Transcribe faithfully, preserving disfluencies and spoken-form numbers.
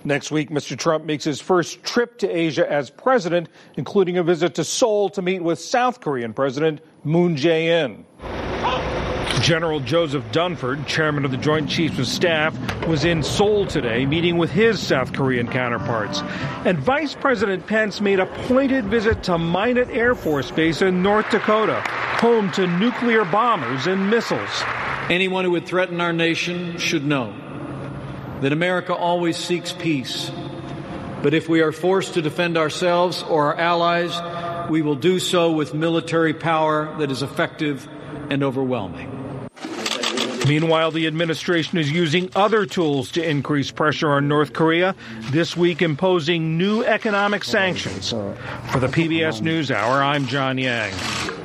Next week, Mister Trump makes his first trip to Asia as president, including a visit to Seoul to meet with South Korean President Moon Jae-in. General Joseph Dunford, chairman of the Joint Chiefs of Staff, was in Seoul today meeting with his South Korean counterparts. And Vice President Pence made a pointed visit to Minot Air Force Base in North Dakota, home to nuclear bombers and missiles. Anyone who would threaten our nation should know that America always seeks peace. But if we are forced to defend ourselves or our allies, we will do so with military power that is effective and overwhelming. Meanwhile, the administration is using other tools to increase pressure on North Korea, this week imposing new economic sanctions. For the P B S NewsHour, I'm John Yang.